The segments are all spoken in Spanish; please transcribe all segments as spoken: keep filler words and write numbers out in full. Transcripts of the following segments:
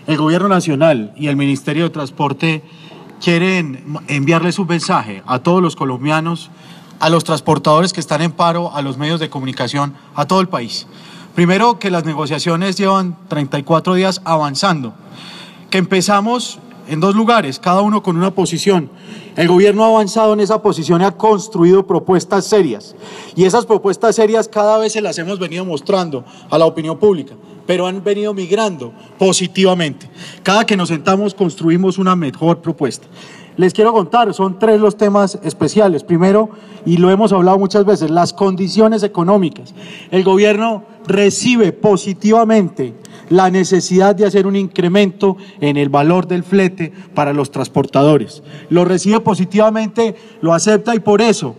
el Gobierno Nacional y el Ministerio de Transporte quieren enviarles un mensaje a todos los colombianos, a los transportadores que están en paro, a los medios de comunicación, a todo el país. Primero, que las negociaciones llevan treinta y cuatro días avanzando, que empezamos en dos lugares, cada uno con una posición. El gobierno ha avanzado en esa posición y ha construido propuestas serias. Y esas propuestas serias cada vez se las hemos venido mostrando a la opinión pública, pero han venido migrando positivamente. Cada que nos sentamos construimos una mejor propuesta. Les quiero contar, son tres los temas especiales. Primero, y lo hemos hablado muchas veces, las condiciones económicas. El gobierno recibe positivamente la necesidad de hacer un incremento en el valor del flete para los transportadores. Lo recibe positivamente, lo acepta y por eso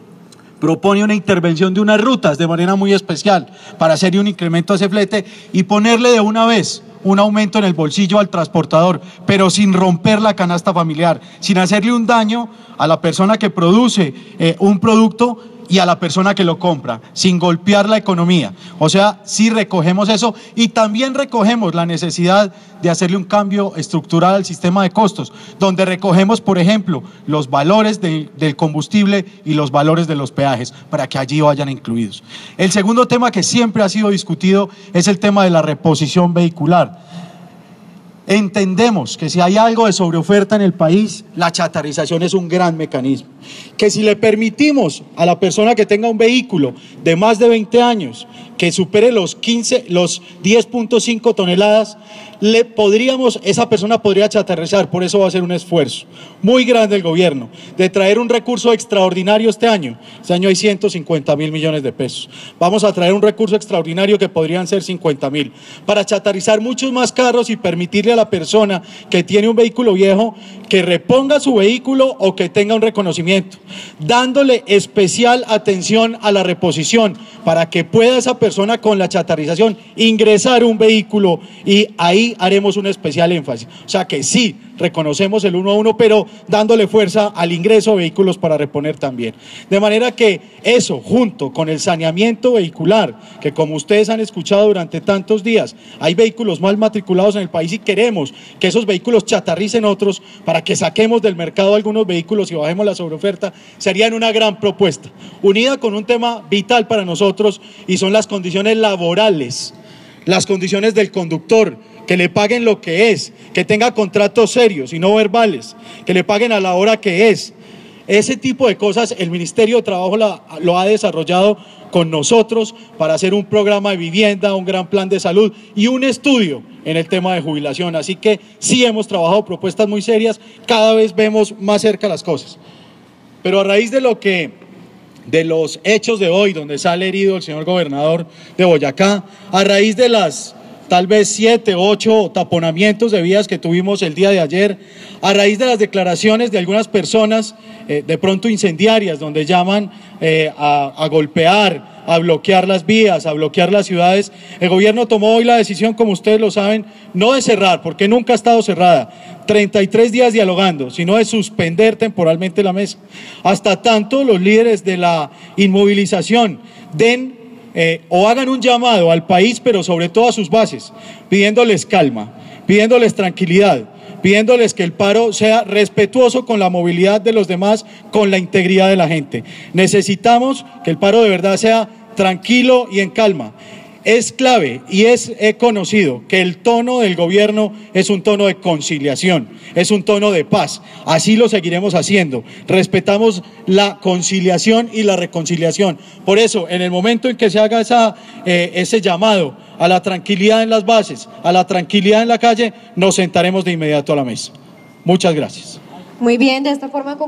propone una intervención de unas rutas de manera muy especial para hacer un incremento a ese flete y ponerle de una vez un aumento en el bolsillo al transportador, pero sin romper la canasta familiar, sin hacerle un daño a la persona que produce eh, un producto y a la persona que lo compra, sin golpear la economía. O sea, sí recogemos eso y también recogemos la necesidad de hacerle un cambio estructural al sistema de costos, donde recogemos, por ejemplo, los valores de, del combustible y los valores de los peajes, para que allí vayan incluidos. El segundo tema que siempre ha sido discutido es el tema de la reposición vehicular. Entendemos que si hay algo de sobreoferta en el país, la chatarrización es un gran mecanismo. Que si le permitimos a la persona que tenga un vehículo de más de veinte años, que supere los quince, los diez punto cinco toneladas, le podríamos, esa persona podría chatarrizar. Por eso va a ser un esfuerzo muy grande del gobierno de traer un recurso extraordinario este año. Este año hay ciento cincuenta mil millones de pesos. Vamos a traer un recurso extraordinario que podrían ser cincuenta mil para chatarrizar muchos más carros y permitirle a la persona que tiene un vehículo viejo que reponga su vehículo o que tenga un reconocimiento, dándole especial atención a la reposición para que pueda esa persona con la chatarrización ingresar un vehículo y ahí haremos un especial énfasis. O sea que sí, reconocemos el uno a uno, pero dándole fuerza al ingreso de vehículos para reponer también. De manera que eso, junto con el saneamiento vehicular, que como ustedes han escuchado durante tantos días, hay vehículos mal matriculados en el país y queremos que esos vehículos chatarricen otros para que saquemos del mercado algunos vehículos y bajemos la sobreoferta, serían una gran propuesta, unida con un tema vital para nosotros y son las condiciones laborales, las condiciones del conductor, que le paguen lo que es, que tenga contratos serios y no verbales, que le paguen a la hora que es. Ese tipo de cosas el Ministerio de Trabajo la, lo ha desarrollado con nosotros para hacer un programa de vivienda, un gran plan de salud y un estudio en el tema de jubilación. Así que sí hemos trabajado propuestas muy serias, cada vez vemos más cerca las cosas. Pero a raíz de lo que, de los hechos de hoy, donde sale herido el señor gobernador de Boyacá, a raíz de las tal vez siete, ocho taponamientos de vías que tuvimos el día de ayer, a raíz de las declaraciones de algunas personas, eh, de pronto incendiarias, donde llaman eh, a, a golpear, a bloquear las vías, a bloquear las ciudades, el gobierno tomó hoy la decisión, como ustedes lo saben, no de cerrar, porque nunca ha estado cerrada, treinta y tres días dialogando, sino de suspender temporalmente la mesa, hasta tanto los líderes de la inmovilización den Eh, o hagan un llamado al país, pero sobre todo a sus bases, pidiéndoles calma, pidiéndoles tranquilidad, pidiéndoles que el paro sea respetuoso con la movilidad de los demás, con la integridad de la gente. Necesitamos que el paro de verdad sea tranquilo y en calma. Es clave y es he conocido que el tono del gobierno es un tono de conciliación, es un tono de paz. Así lo seguiremos haciendo. Respetamos la conciliación y la reconciliación. Por eso, en el momento en que se haga esa, eh, ese llamado a la tranquilidad en las bases, a la tranquilidad en la calle, nos sentaremos de inmediato a la mesa. Muchas gracias. Muy bien, de esta forma